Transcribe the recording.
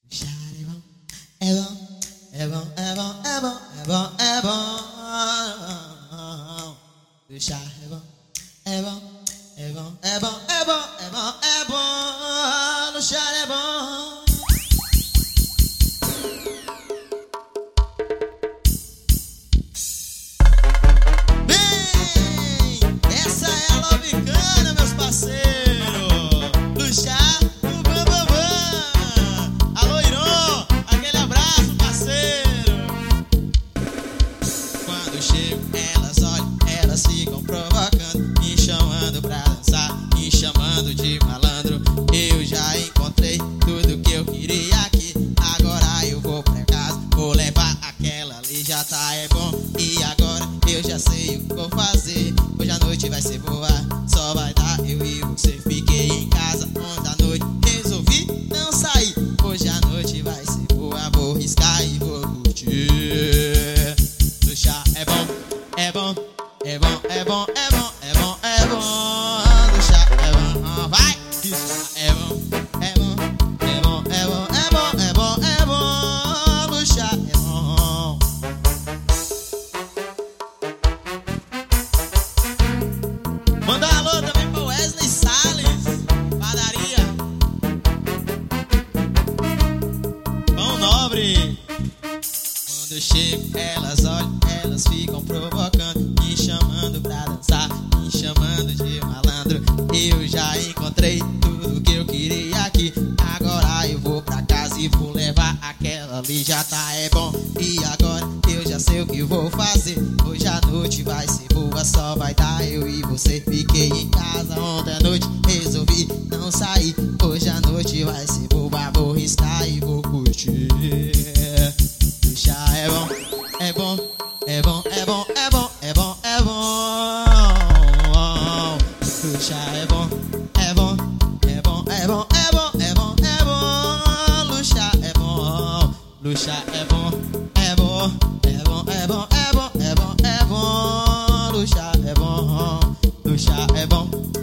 É bom, é bom, é bom, é bom, é bom, é bom. Deixar é bom, é bom, é bom, é bom, é bom, é bom, é bom. Deixar é bom. Bem, essa é a Lovicana, meus parceiros. Luxar no Bambambam. Alô, Iron, aquele abraço, parceiro. Quando chego, elas olham, elas ficam provocando, me chamando pra dançar, me chamando de malandro. Eu já encontrei tudo que eu queria aqui. Agora eu vou pra casa, vou levar aquela ali, já tá é bom. E agora eu já sei o que vou fazer. Hoje a noite vai ser boa, só vai dar eu e você. Fiquei em casa ontem à noite, resolvi não sair. Hoje a noite vai ser boa, vou riscar e vou curtir. Luxar é bom, é bom, é bom, é bom, é bom, é bom, é bom. Luxar é bom, vai! Luxar é bom, é bom, é bom, é bom, é bom, é bom, é bom. Luxar é bom. Manda um alô também pra Wesley Salles, padaria Pão Nobre. Quando eu chego, elas olham, elas ficam provocando, me chamando pra dançar, me chamando de malandro. Eu já encontrei tudo que eu queria aqui. Agora eu vou pra casa e vou levar aquela ali, já tá é bom. E agora eu já sei o que vou fazer. Hoje a noite vai ser boa, só vai dar eu e você. Fiquei em casa ontem à noite, resolvi não sair. Hoje a noite vai ser boa, vou riscar e vou curtir. Luxar é bom, é bom, é bom, é bom, é bom, é bom, é bom. Luxar é bom, é bom, é bom, é bom, é bom, é bom, é bom. Luxar é bom, luxar é bom, é bom, é bom, é bom, é bom, é bom, é bom. Luxar é bom, luxar é bom.